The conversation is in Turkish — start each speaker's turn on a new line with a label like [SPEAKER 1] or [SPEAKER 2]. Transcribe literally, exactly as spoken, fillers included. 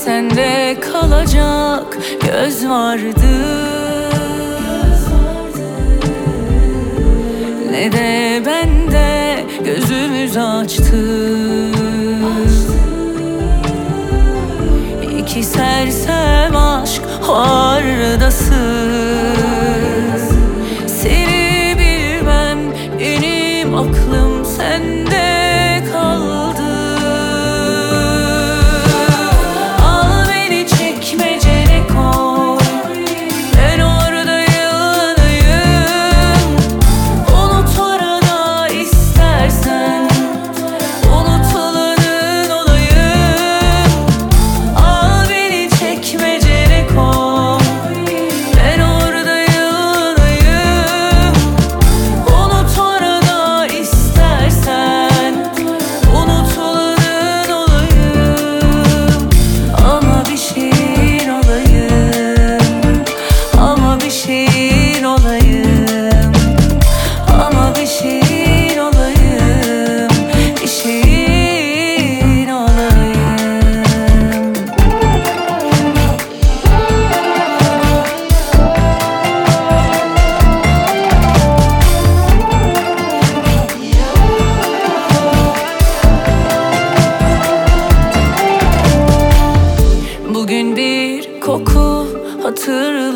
[SPEAKER 1] sende kalacak göz vardı, ne de bende gözümüz açtı. İki sersem aşk hardasın, seni bilmem benim aklım sende kaldı. Al beni çekmecene koy, ben orada yanayım. Unut orada istersen, unutulanın olayım. Al beni çekmecene koy, ben orada yanayım. Unut orada istersen, unutulanın olayım. Ama bir şeyin olayım, ama bir şeyin olayım, ama bir şeyin olayım, bir şeyin olayım. Bugün bir koku hatırladım,